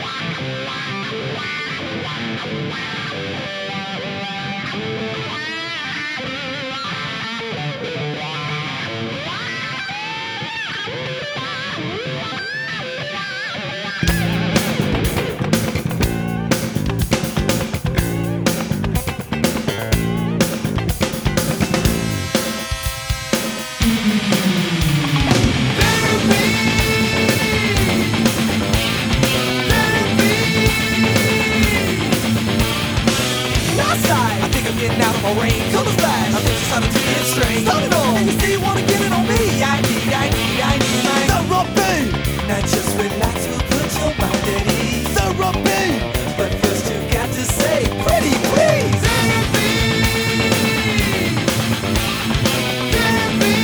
I think I'm getting out of my range. Color splash, I think it's time to get strange. Start it on, and you still wanna get it on me. I need my therapy. Now just relax, we'll put your mind at ease. Therapy, but first you got to say, pretty please. Therapy, therapy.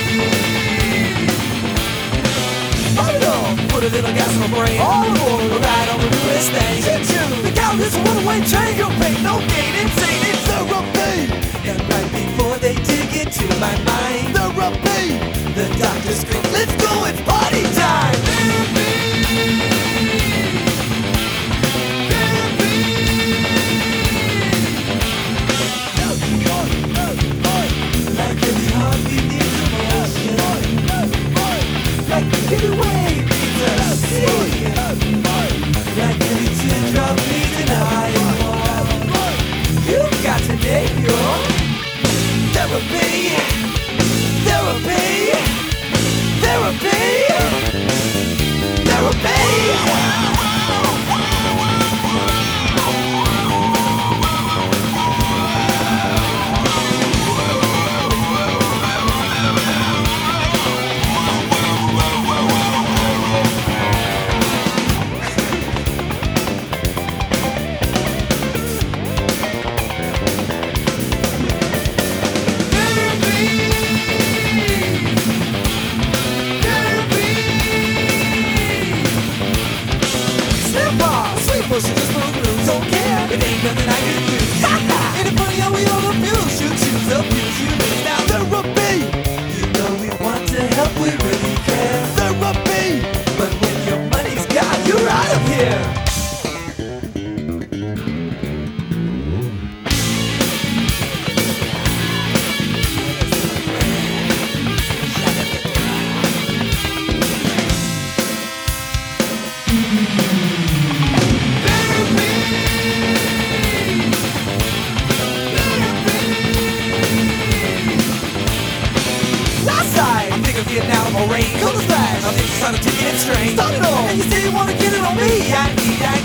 Start it on, put a little gas in my brain. All aboard, ride on the newest thing. Choo-choo, the cow is a runaway train. You'll pay no gain, insane, it's therapy. And right before they dig into my mind, therapy, the doctor screams, let's go, it's party time. Therapy, therapy. Like every heartbeat needs emotion, like every wave needs a sea, like every teardrop needs an eye. You've got to name your therapy, therapy, therapy, therapy. She just broke loose, don't care, it ain't nothing I can do. Ain't it funny how we all abuse? You choose abuse, you lose. Now therapy, you know we want to help, we really care. Therapy, but when your money's gone, you're out of here. Getting out of my range. Color splash, I think it's time to get strange. Start it on, and you still wanna get it on me. I need